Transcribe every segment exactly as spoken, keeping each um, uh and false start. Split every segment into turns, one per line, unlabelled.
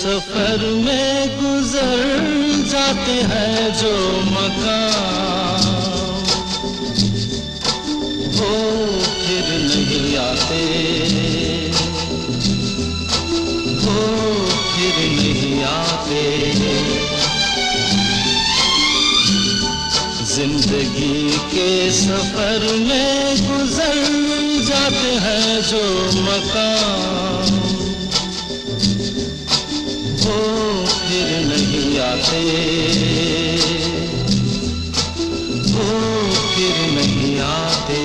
सफर में गुजर जाते हैं जो मकाम, वो फिर नहीं आते, वो फिर नहीं आते। जिंदगी के सफर में गुजर जाते हैं जो मकाम, वो फिर नहीं आते, वो फिर नहीं आते।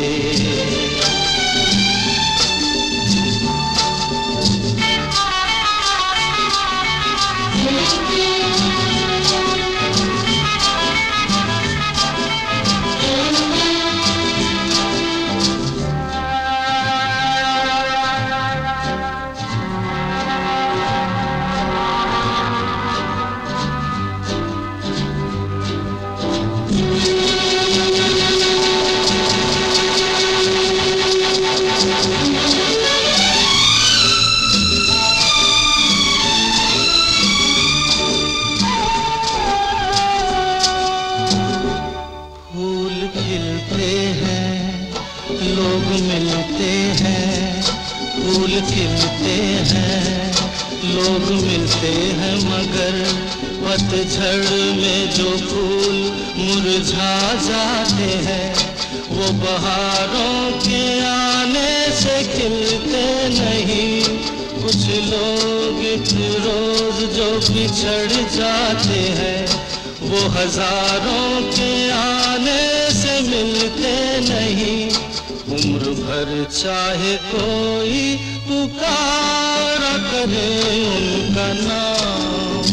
लोग मिलते हैं, फूल खिलते हैं, लोग मिलते हैं, मगर पतझड़ में जो फूल मुरझा जाते हैं, वो बहारों के आने से खिलते नहीं। कुछ लोग एक रोज जो बिछड़ जाते हैं, वो हजारों के आने से मिलते नहीं। उम्र भर चाहे कोई पुकारा करे उनका नाम,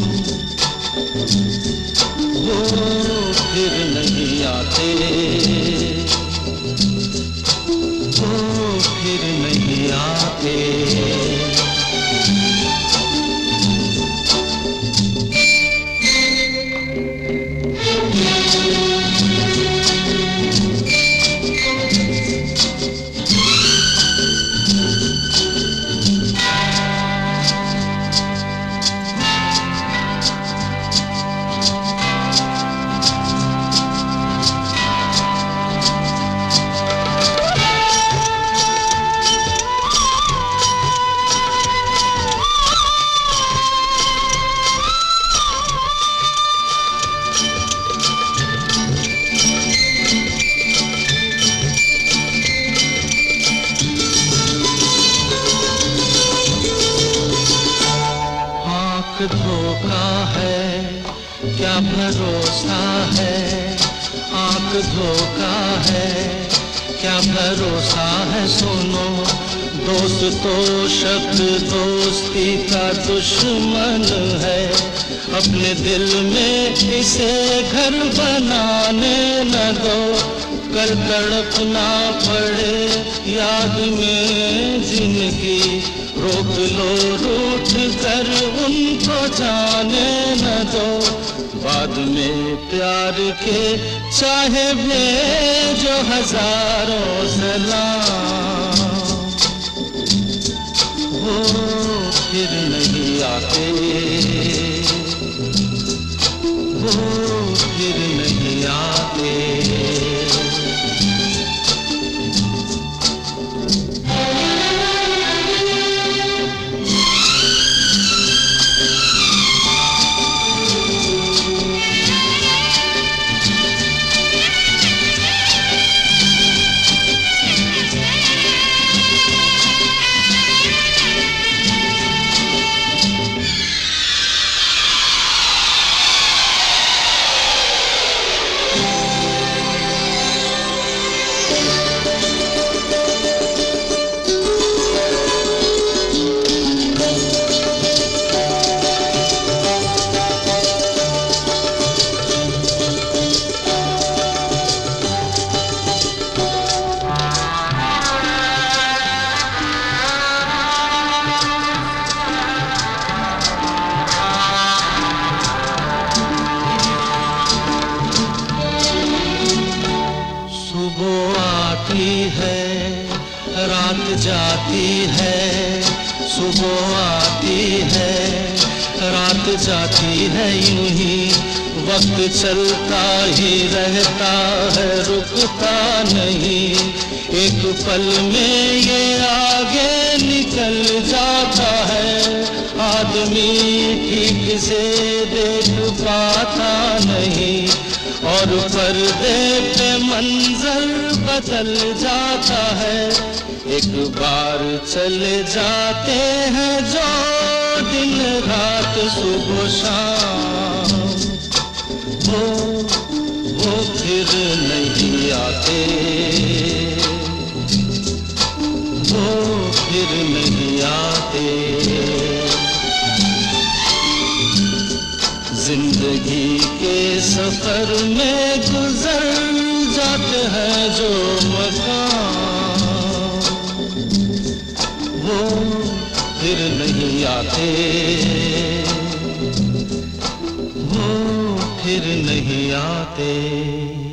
वो फिर नहीं आते, वो फिर नहीं आते। धोखा है क्या भरोसा है, आंख धोखा है क्या भरोसा है। सुनो दोस्त तो शब्द दोस्ती का दुश्मन है, अपने दिल में इसे घर बनाने न दो। कल तड़पना पड़े याद में जिंदगी, रोक लो रूठ कर उनको जाने न दो। बाद में प्यार के चाहे भेजो हजारों सलाम, वो फिर नहीं आते, वो फिर नहीं आते। रात जाती है, सुबह आती है, रात जाती है यूं ही, वक्त चलता ही रहता है, रुकता नहीं। एक पल में ये आगे निकल जाता है, आदमी ठीक से देख पाता नहीं, और पर्दे पे मंजर बदल जाता है। एक बार चले जाते हैं जो दिन रात सुबह शाम, वो वो फिर नहीं आते, वो फिर नहीं आते। जिंदगी के सफर में गुजर जाते हैं जो मकाम, वो फिर नहीं आते, वो फिर नहीं आते।